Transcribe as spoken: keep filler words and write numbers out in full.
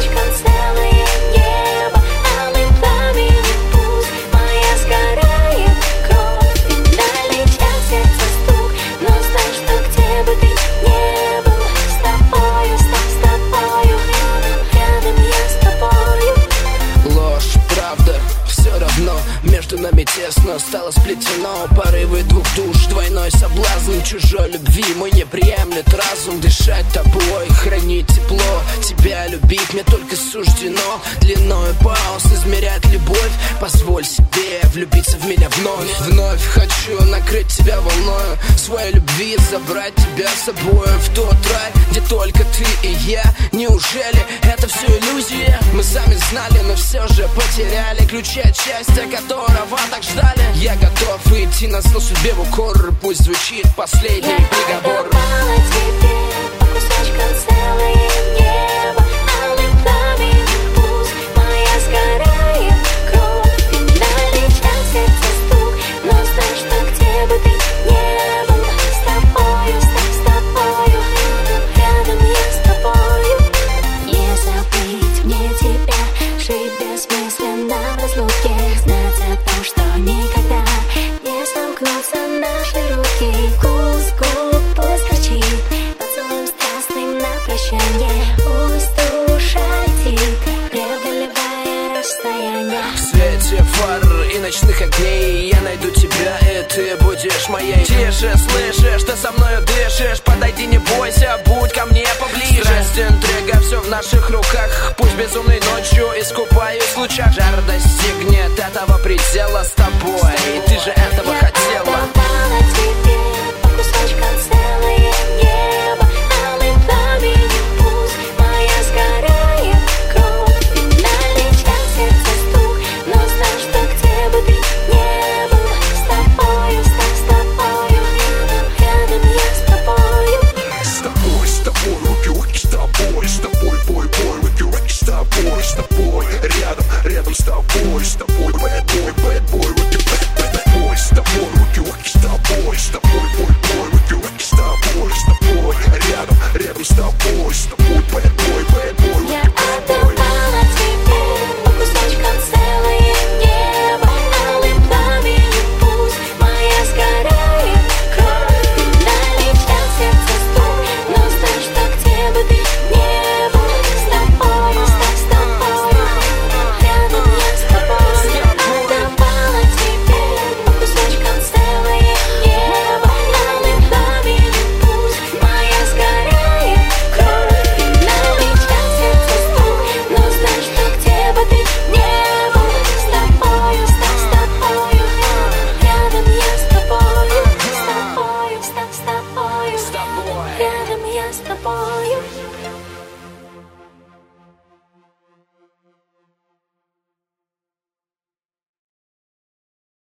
кусочком целое небо, алый пламенный путь, моя сгорает кровь. Финальный час, сердце стук, но знай, что где бы ты не был, с тобою, с тобой, с тобою, рядом я с тобою. Ложь, правда, все равно между нами тесно стало сплетено. Порывы двух душ, двойной соблазн чужой любви мой не приемлет разум. Дышать тобой, хранить тепло, тебя любить мне только суждено. Длиною пауз измерять любовь, позволь себе влюбиться в меня вновь. Вновь хочу накрыть тебя волною своей любви, забрать тебя с собой в тот рай, где только ты и я. Неужели это все иллюзия? Мы сами знали, но все же потеряли ключи от счастья, которого так ждали. Я готов идти на зло судьбе в укор, пусть звучит последний приговор. Я отдавала тебе по кусочкам целое небо, алый пламенный путь, моя сгорает кровь. Финальный час, сердце стук, но знай, что где бы ты не был, с тобою, с тобой, с тобою, рядом я с тобою. Не забыть мне тебя, жить бессмысленно в разлуке, знать о том, что никогда не сомкнутся наши руки. Вкус губ пусть горчит, поцелуем страстным на прощание, пусть душа летит, преодолевая расстояние. В свете фар и ночных огней я найду тебя, и ты будешь моей. Тише, слышишь, ты со мною дышишь, подойди, не бойся, будь ко мне поближе. Страсть, интрига, все в наших руках, пусть безумной ночью искупаюсь в лучах. Жар достигнет этого предела с тобой, ты же